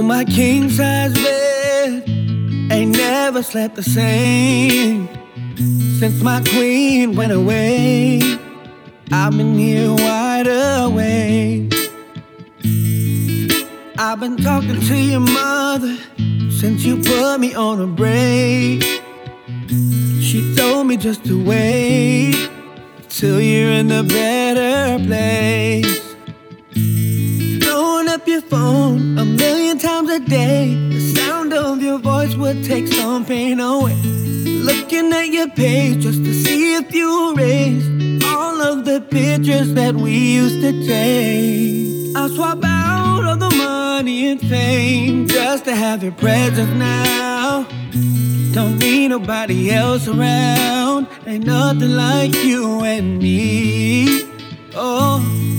my king size bed, ain't never slept the same. Since my queen went away, I've been here wide awake. I've been talking to your mother since you put me on a break. She told me just to wait till you're in a better place. Blowing up your phone 1,000,000 times a day, the sound of your voice would take some pain away. Looking at your page just to see if you erased all of the pictures that we used to take. I'll swap out all the money and fame just to have your presence now. Don't need nobody else around, ain't nothing like you and me. Oh.